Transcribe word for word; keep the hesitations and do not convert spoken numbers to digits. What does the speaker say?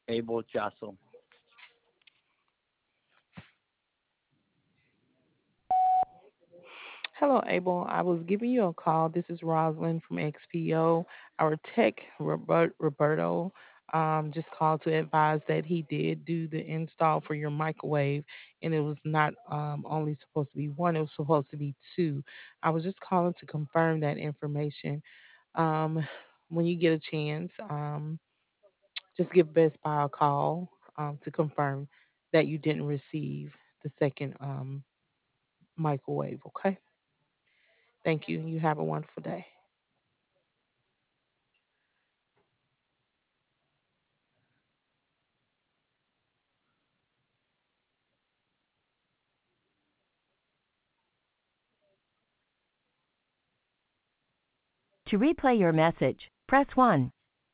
Abel Jasso. Hello, Abel. I was giving you a call. This is Rosalind from X P O. Our tech, Robert, Roberto, um, just called to advise that he did do the install for your microwave, and it was not um, only supposed to be one, it was supposed to be two. I was just calling to confirm that information. Um, when you get a chance, um, just give Best Buy a call um, to confirm that you didn't receive the second um, microwave, okay? Thank you. You have a wonderful day. To replay your message, press one.